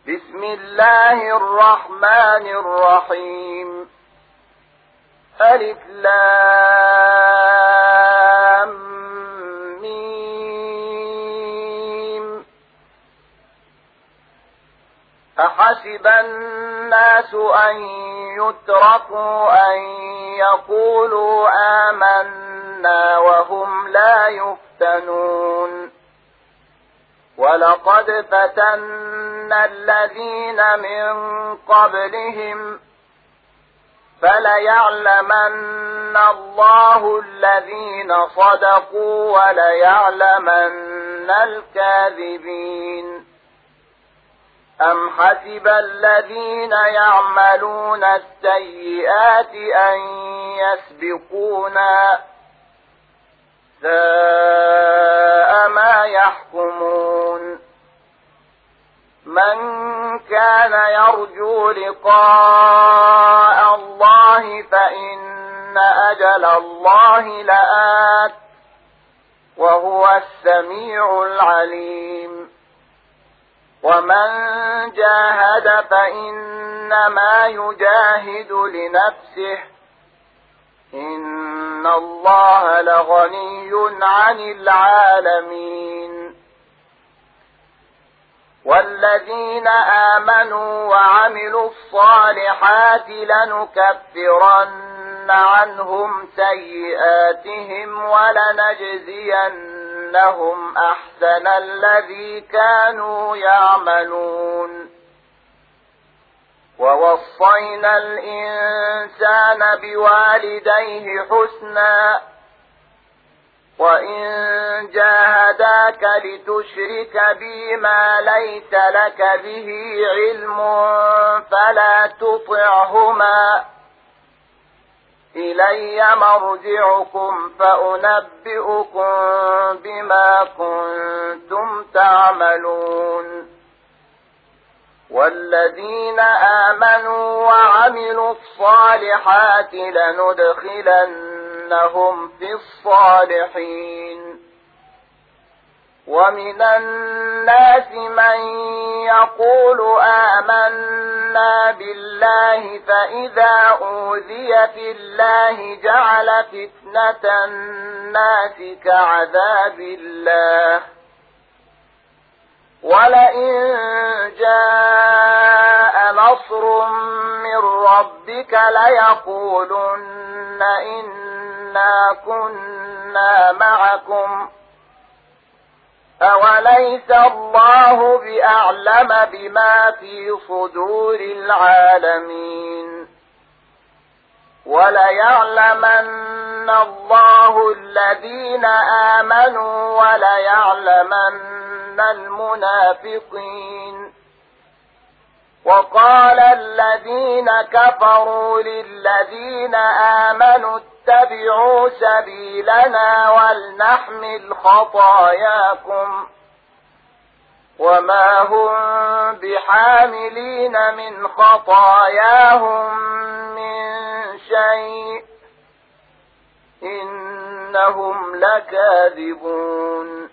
بسم الله الرحمن الرحيم. ألف لام ميم. أحسب الناس أن يتركوا أن يقولوا آمنا وهم لا يفتنون. ولقد فتنا الذين من قبلهم فليعلمن الله الذين صدقوا وليعلمن الكاذبين. أم حسب الذين يعملون السيئات أن يسبقونا ساء ما يحكمون. من كان يرجو لقاء الله فإن أجل الله لآت وهو السميع العليم. ومن جاهد فإنما يجاهد لنفسه إن الله لغني عن العالمين. والذين آمنوا وعملوا الصالحات لنكفرن عنهم سيئاتهم ولنجزينهم أحسن الذي كانوا يعملون. ووصينا الإنسان بوالديه حسنا وإن جاهداك لتشرك بي ما ليس لك به علم فلا تطعهما إلي مرجعكم فأنبئكم بما كنتم تعملون. والذين آمنوا وعملوا الصالحات لندخلنهم في الصالحين. ومن الناس من يقول آمنا بالله فإذا أوذي في الله جعل فتنة الناس كعذاب الله ولئن جاء نصر من ربك ليقولن إنا كنا معكم أوليس الله بأعلم بما في صدور العالمين. وليعلمن الله الذين آمنوا وليعلمن المنافقين. وقال الذين كفروا للذين آمنوا اتبعوا سبيلنا ولنحمل خطاياكم وما هم بحاملين من خطاياهم من شيء إنهم لكاذبون.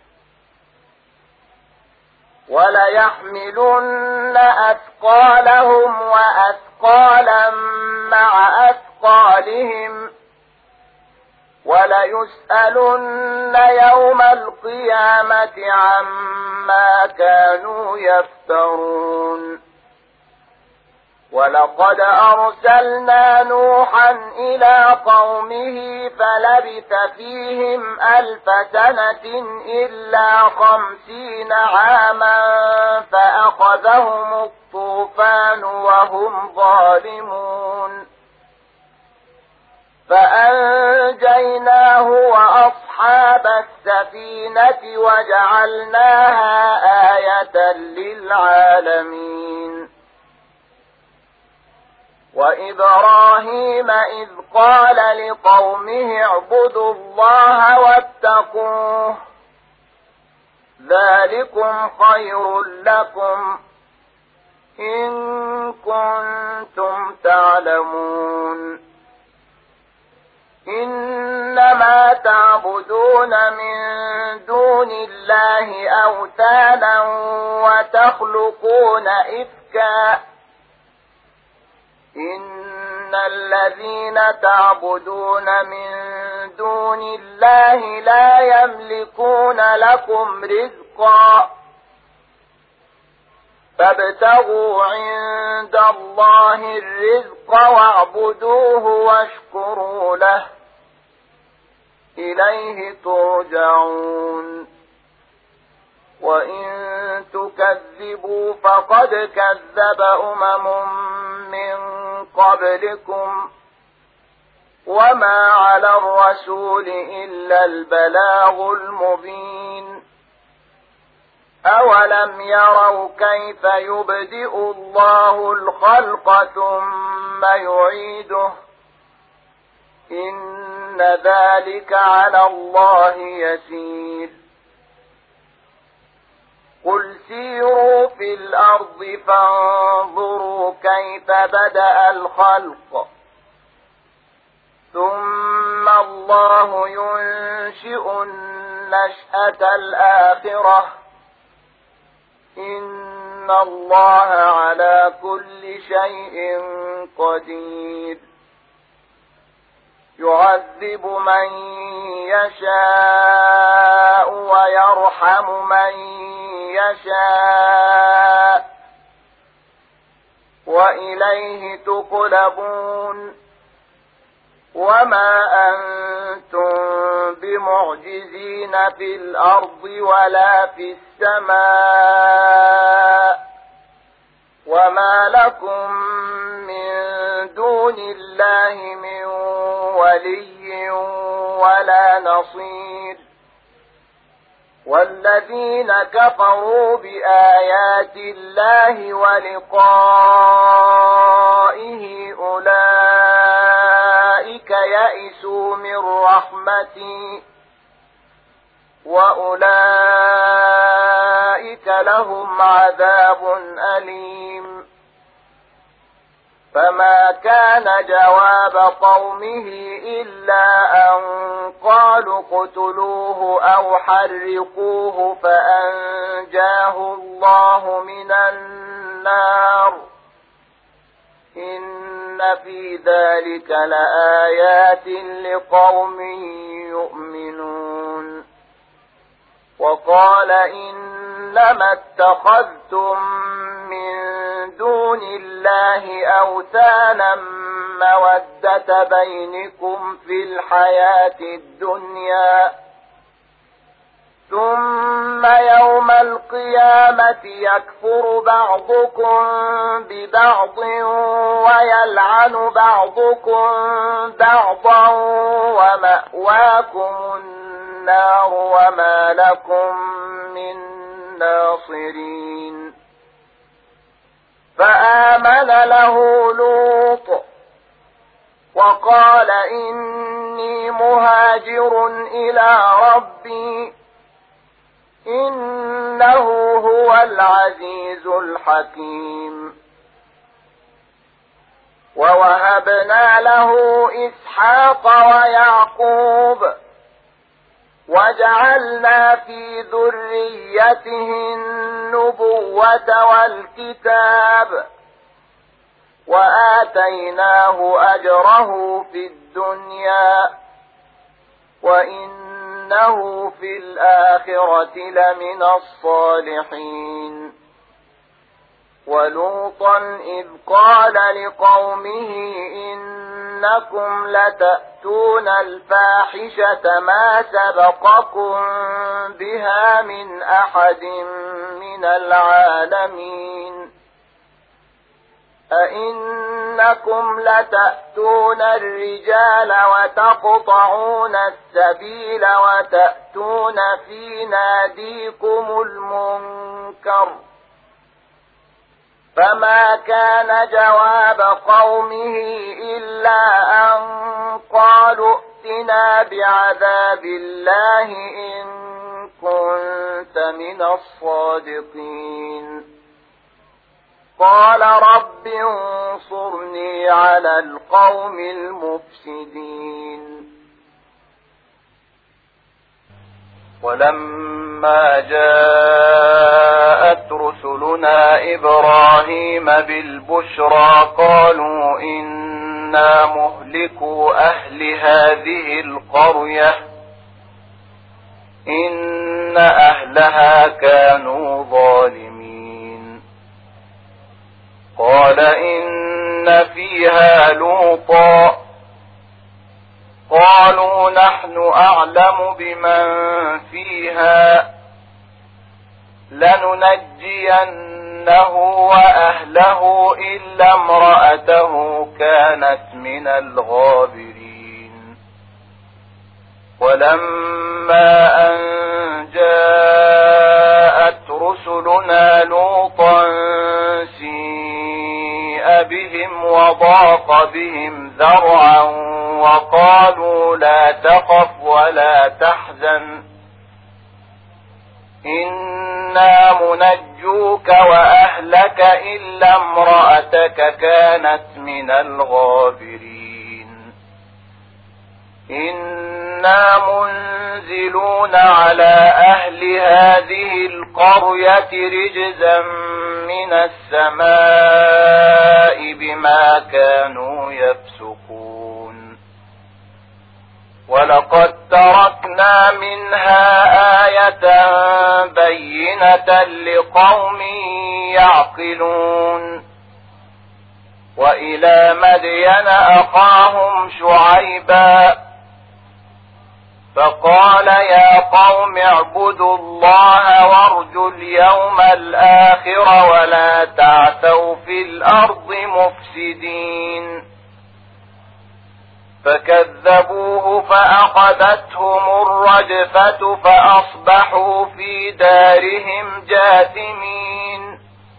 وليحملن أثقالهم وأثقالا مع أثقالهم وليسألن يوم القيامة عما كانوا يفترون. ولقد أرسلنا نوحا إلى قومه فلبث فيهم 1000 سنة إلا 50 عاما فأخذهم الطوفان وهم ظالمون فأنجيناه وأصحاب السفينة وجعلناها آية للعالمين. وإبراهيم إذ قال لقومه اعبدوا الله واتقوه ذلكم خير لكم إن كنتم تعلمون. إنما تعبدون من دون الله أوثانا وتخلقون إفكا إن الذين تعبدون من دون الله لا يملكون لكم رزقا فابتغوا عند الله الرزق واعبدوه واشكروا له إليه ترجعون وإن تكذبوا فقد كذب من قبلكم وما على الرسول إلا البلاغ المبين أولم يروا كيف يبدئ الله الخلق ثم يعيده إن ذلك على الله يسير قل سيروا في الأرض فانظروا كيف بدأ الخلق ثم الله ينشئ النشأة الآخرة إن الله على كل شيء قدير يعذب من يشاء ويرحم من يشاء وإليه تقلبون وما أنتم بمعجزين في الأرض ولا في السماء وما لكم من دون الله من ولي ولا نصير والذين كفروا بآيات الله ولقائه أولئك يئسوا من رحمتي وأولئك لهم عذاب أليم فما كان جواب قومه إلا أن قالوا اقتلوه أو حرقوه فأنجاه الله من النار إن في ذلك لآيات لقوم يؤمنون وقال إنما اتخذتم من دون الله أوثانا مودة بينكم في الحياة الدنيا ثم يوم القيامة يكفر بعضكم ببعض ويلعن بعضكم بعضا ومأواكم النار وما لكم من ناصرين فآمن له لوط وقال إني مهاجر إلى ربي إنه هو العزيز الحكيم ووهبنا له إسحاق ويعقوب وجعلنا في ذريته النبوة والكتاب وآتيناه أجره في الدنيا وإنه في الآخرة لمن الصالحين ولوطا إذ قال لقومه إنكم لتأتون الفاحشة ما سبقكم بها من أحد من العالمين أئنكم لتأتون الرجال وتقطعون السبيل وتأتون في ناديكم المنكر فما كان جواب قومه إلا أن قالوا ائتنا بعذاب الله إن كنت من الصادقين قال رب انصرني على القوم المفسدين ولما جاءت رسلنا إبراهيم بالبشرى قالوا إنا مهلكو أهل هذه القرية إن أهلها كانوا ظالمين. قال إن فيها لوطا قالوا نحن أعلم بمن فيها لننجينه وأهله إلا امرأته كانت من الغابرين. ولما أن جاءت رسلنا لوطا سيء بهم وضاق بهم ذرعا وقالوا لا تخف ولا تحزن إنا منجوك وأهلك إلا امرأتك كانت من الغابرين. إنا منزلون على أهل هذه القرية رجزا من السماء بما كانوا يفسقون. ولقد تركنا منها آية بينة لقوم يعقلون. وإلى مدين أخاهم شعيبا فقال يا قوم اعبدوا الله وارجوا اليوم الآخر ولا تعثوا في الأرض مفسدين. فكذبوه فأخذتهم الرجفة فأصبحوا في دارهم جاثمين.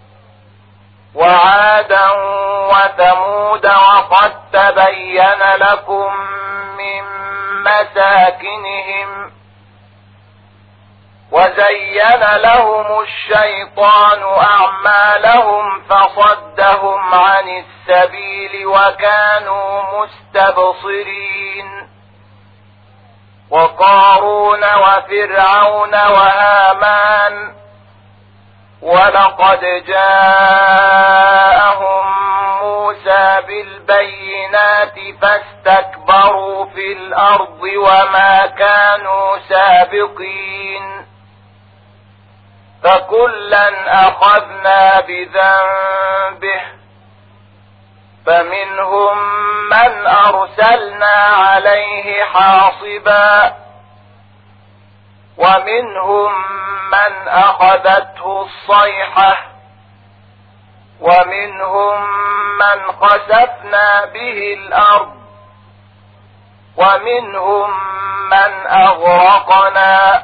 وعادا وثمود وقد تبين لكم من مساكنهم وزين لهم الشيطان أعمالهم فصدهم عن السبيل وكانوا مستبصرين. وقارون وفرعون وهامان ولقد جاءهم موسى بالبينات فاستكبروا في الأرض وما كانوا سابقين. فكلا أخذنا بذنبه فمنهم من أرسلنا عليه حاصبا ومنهم من أخذته الصيحة ومنهم من خسفنا به الأرض ومنهم من أغرقنا.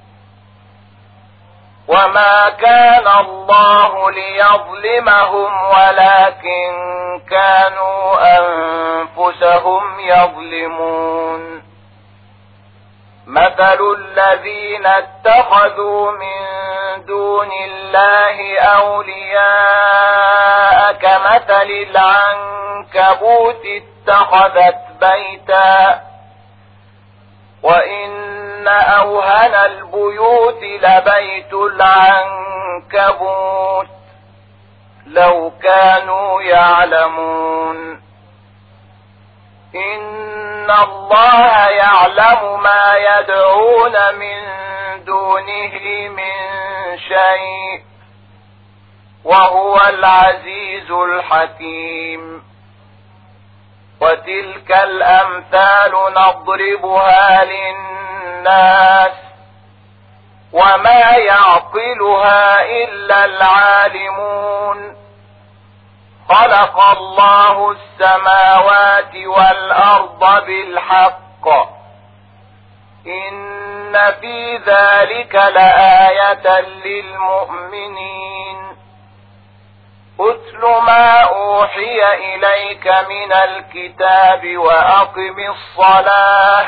وما كان الله ليظلمهم ولكن كانوا أنفسهم يظلمون. مثل الذين اتخذوا من دون الله أولياء كمثل العنكبوت اتخذت بيتا وإن أوهن البيوت لبيت العنكبوت لو كانوا يعلمون. إن الله يعلم ما يدعون من دونه من شيء وهو العزيز الحكيم. وتلك الأمثال نضربها للناس وما يعقلها إلا العالمون. خلق الله السماوات والأرض بالحق إن في ذلك لآية للمؤمنين. أتل ما أوحي إليك من الكتاب وأقم الصلاة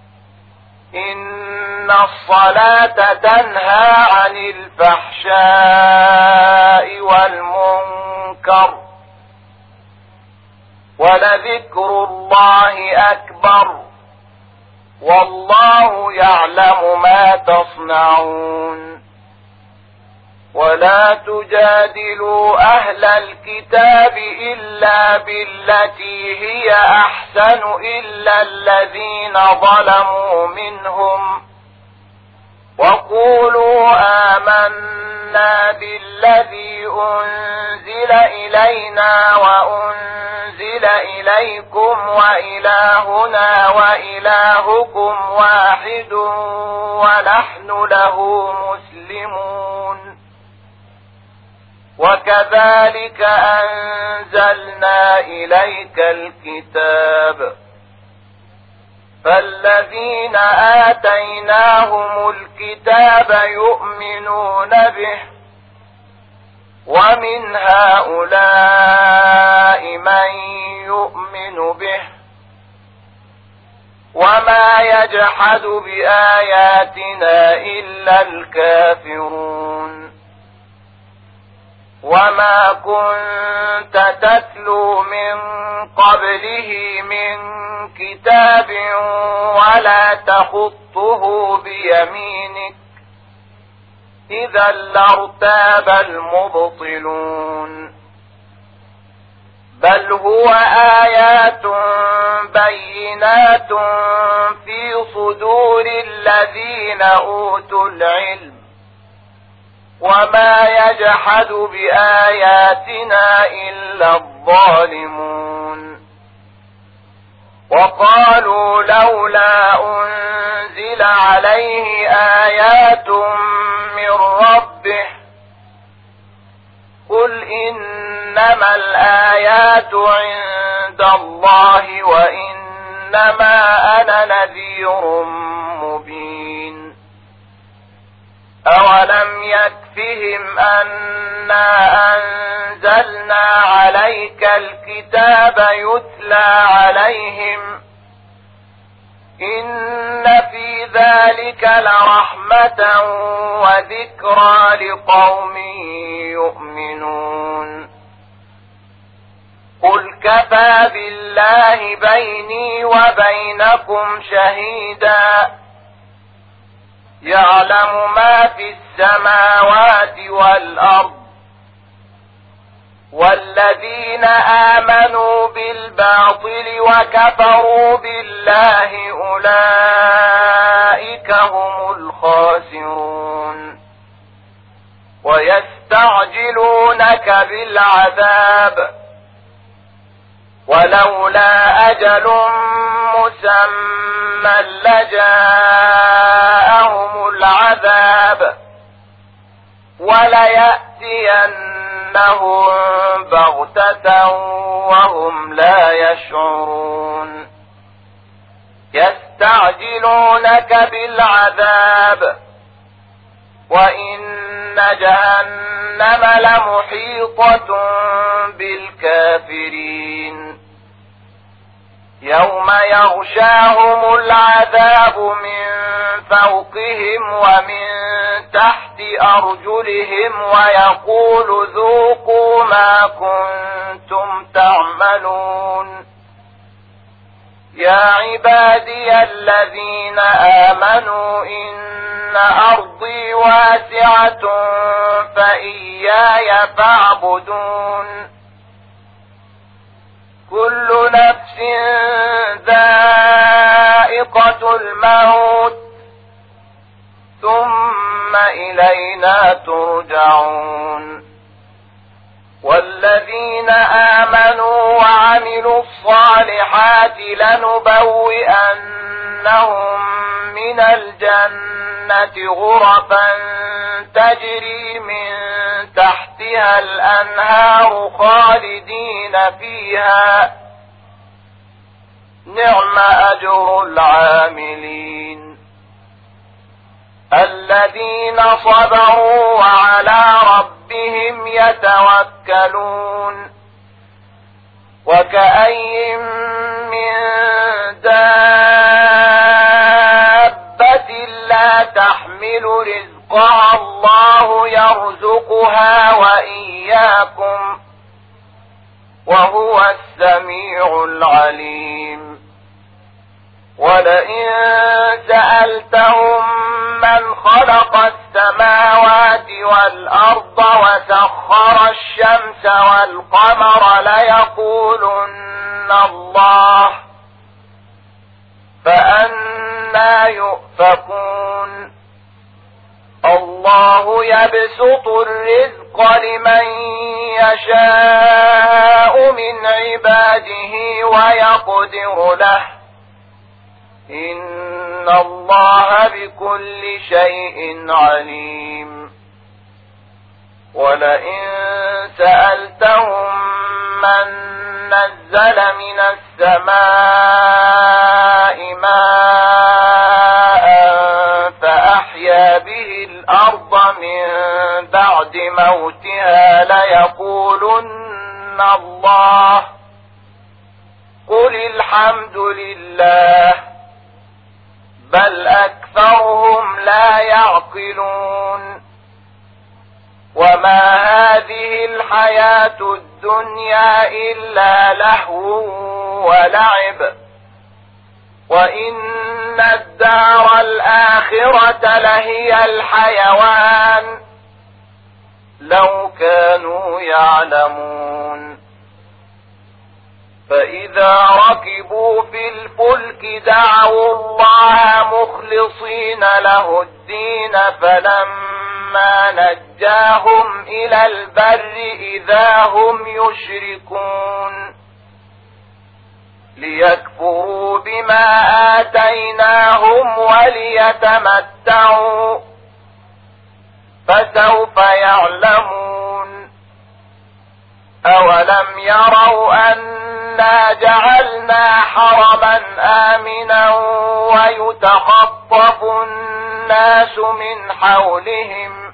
إن الصلاة تنهى عن الفحشاء والمنكر ولذكر الله أكبر والله يعلم ما تصنعون ولا تجادلوا أهل الكتاب إلا بالتي هي أحسن إلا الذين ظلموا منهم وقولوا آمنا بالذي أنزل إلينا وأنزل إليكم وإلهنا وإلهكم واحد ونحن له مسلمون وكذلك أنزلنا إليك الكتاب فالذين آتيناهم الكتاب يؤمنون به ومن هؤلاء من يؤمن به وما يجحد بآياتنا إلا الكافرون وما كنت تتلو من قبله من كتاب ولا تخطه بيمينك إذا لارتاب المبطلون بل هو آيات بينات في صدور الذين أوتوا العلم وما يجحد بآياتنا إلا الظالمون وقالوا لولا أنزل عليه آيات من ربه قل إنما الآيات عند الله وإنما أنا نذير مبين أولم يكفهم أنا أنزلنا عليك الكتاب يتلى عليهم إن في ذلك لرحمة وذكرى لقوم يؤمنون قل كفى بالله بيني وبينكم شهيدا يعلم ما في السماوات والأرض والذين آمنوا بالباطل وكفروا بالله أولئك هم الخاسرون ويستعجلونك بالعذاب ولولا أجل مسمى لجاءهم العذاب وليأتينهم بغتة وهم لا يشعرون يستعجلونك بالعذاب وإن جهنم لمحيطة بالكافرين يوم يغشاهم العذاب من فوقهم ومن تحت أرجلهم ويقول ذوقوا ما كنتم تعملون يا عبادي الذين آمنوا إن أرضي واسعة فإياي فاعبدون كل نفس ذائقة الموت ثم إلينا ترجعون والذين آمنوا وعملوا الصالحات لنبوئنهم من الجنة غرفا تجري من تحتها الأنهار خالدين فيها نعم أجر العاملين الذين صبروا وعلى ربهم يتوكلون وكأي من دابة لا تحمل رزقها الله يرزقها وإياكم وهو السميع العليم ولئن سألتهم من خلق السماوات والأرض وسخر الشمس والقمر ليقولن الله فأنى يؤفكون الله يبسط الرزق لمن يشاء من عباده ويقدر له إن الله بكل شيء عليم ولئن سألتهم من نزل من السماء ماء فأحيا به الأرض من بعد موتها ليقولن الله قل الحمد لله بل أكثرهم لا يعقلون وما هذه الحياة الدنيا إلا لهو ولعب وإن الدار الآخرة لهي الحيوان لو كانوا يعلمون فإذا ركبوا في الفلك دعوا الله مخلصين له الدين فلما نجاهم إلى البر إذا هم يشركون ليكفروا بما آتيناهم وليتمتعوا فسوف يعلمون أولم يروا أنا جعلنا حرما آمنا ويتخطف الناس من حولهم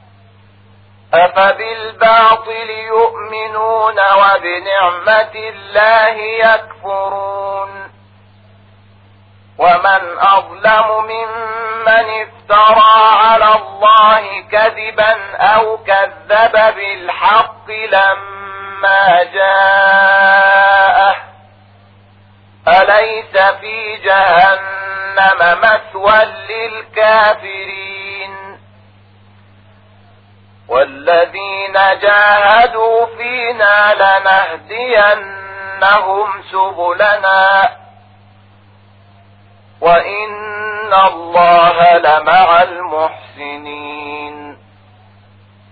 أفبالباطل يؤمنون وبنعمة الله يكفرون ومن أظلم ممن افترى على الله كذبا أو كذب بالحق لما جاءه أليس في جهنم مثوى للكافرين والذين جاهدوا فينا لنهدينهم سبلنا وإن الله لمع المحسنين